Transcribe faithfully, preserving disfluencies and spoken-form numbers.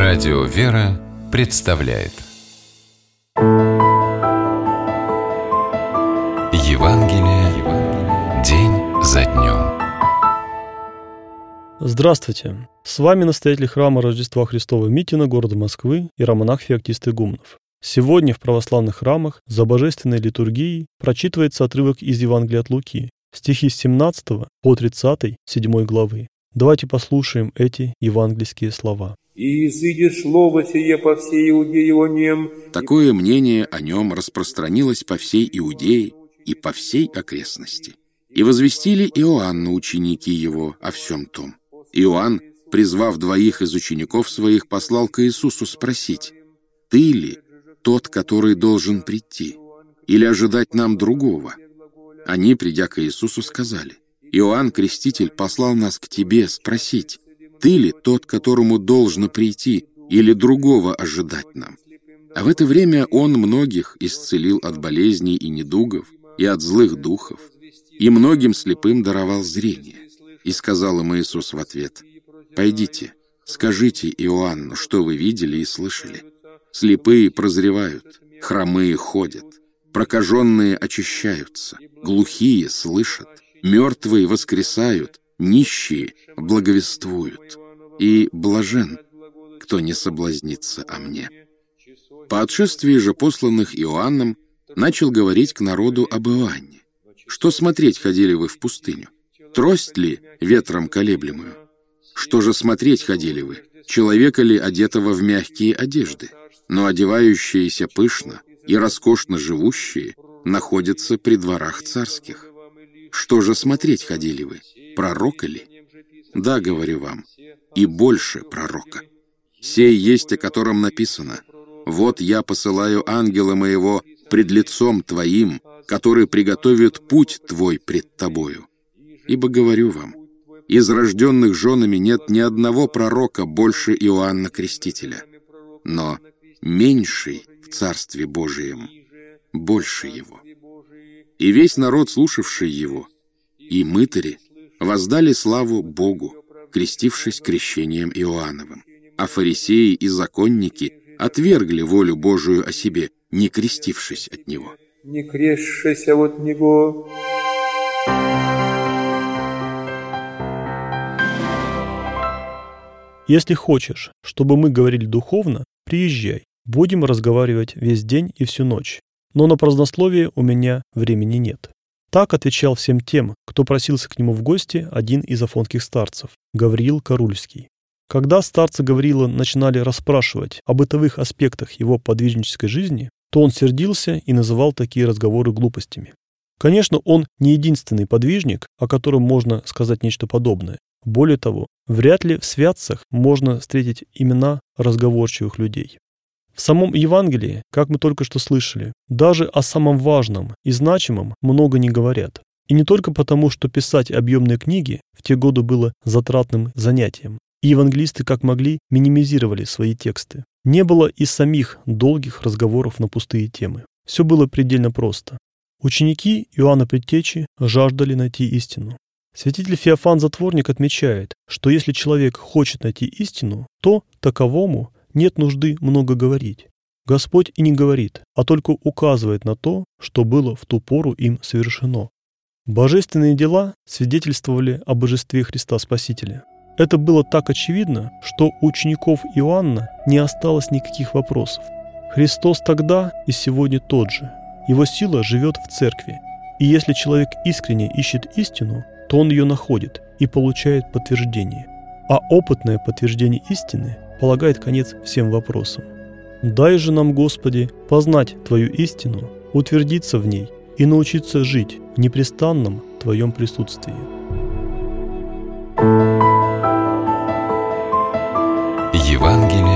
Радио «Вера» представляет Евангелие день за днем. Здравствуйте! С вами настоятель храма Рождества Христова Митина города Москвы иеромонах Феоктист Игумнов. Сегодня в православных храмах за божественной литургией прочитывается отрывок из Евангелия от Луки, стихи с семнадцатого по тридцатый седьмой главы. Давайте послушаем эти евангельские слова. «И изыдет слово сие по всей Иудее онем». Такое мнение о нем распространилось по всей Иудее и по всей окрестности. И возвестили Иоанну ученики его о всем том. Иоанн, призвав двоих из учеников своих, послал к Иисусу спросить: «Ты ли тот, который должен прийти, или ожидать нам другого?» Они, придя к Иисусу, сказали: «Иоанн Креститель послал нас к тебе спросить: ты ли тот, которому должно прийти, или другого ожидать нам?» А в это время он многих исцелил от болезней и недугов, и от злых духов, и многим слепым даровал зрение. И сказал им Иисус в ответ: «Пойдите, скажите Иоанну, что вы видели и слышали. Слепые прозревают, хромые ходят, прокаженные очищаются, глухие слышат, мертвые воскресают, нищие благовествуют, и блажен, кто не соблазнится о мне». По отшествии же посланных Иоанном начал говорить к народу об Иоанне. «Что смотреть ходили вы в пустыню? Трость ли ветром колеблемую? Что же смотреть ходили вы? Человека ли, одетого в мягкие одежды? Но одевающиеся пышно и роскошно живущие находятся при дворах царских. Что же смотреть ходили вы? Пророка ли? Да, говорю вам, и больше пророка. Сей есть, о котором написано: вот я посылаю ангела моего пред лицом твоим, который приготовит путь твой пред тобою. Ибо говорю вам, из рожденных женами нет ни одного пророка больше Иоанна Крестителя, но меньший в Царстве Божием больше его». И весь народ, слушавший его, и мытари, воздали славу Богу, крестившись крещением Иоанновым. А фарисеи и законники отвергли волю Божию о себе, не крестившись от него. «Не крестшися от него». Если хочешь, чтобы мы говорили духовно, приезжай. Будем разговаривать весь день и всю ночь. Но на празднословие у меня времени нет. Так отвечал всем тем, кто просился к нему в гости, один из афонских старцев, Гавриил Карульский. Когда старцы Гавриила начинали расспрашивать о бытовых аспектах его подвижнической жизни, то он сердился и называл такие разговоры глупостями. Конечно, он не единственный подвижник, о котором можно сказать нечто подобное. Более того, вряд ли в святцах можно встретить имена разговорчивых людей. В самом Евангелии, как мы только что слышали, даже о самом важном и значимом много не говорят. И не только потому, что писать объемные книги в те годы было затратным занятием, и евангелисты как могли минимизировали свои тексты. Не было и самих долгих разговоров на пустые темы. Все было предельно просто. Ученики Иоанна Предтечи жаждали найти истину. Святитель Феофан Затворник отмечает, что если человек хочет найти истину, то таковому нет нужды много говорить. Господь и не говорит, а только указывает на то, что было в ту пору им совершено. Божественные дела свидетельствовали о божестве Христа Спасителя. Это было так очевидно, что у учеников Иоанна не осталось никаких вопросов. Христос тогда и сегодня тот же. Его сила живет в церкви. И если человек искренне ищет истину, то он ее находит и получает подтверждение. А опытное подтверждение истины полагает конец всем вопросам. Дай же нам, Господи, познать Твою истину, утвердиться в ней и научиться жить в непрестанном Твоем присутствии. Евангелие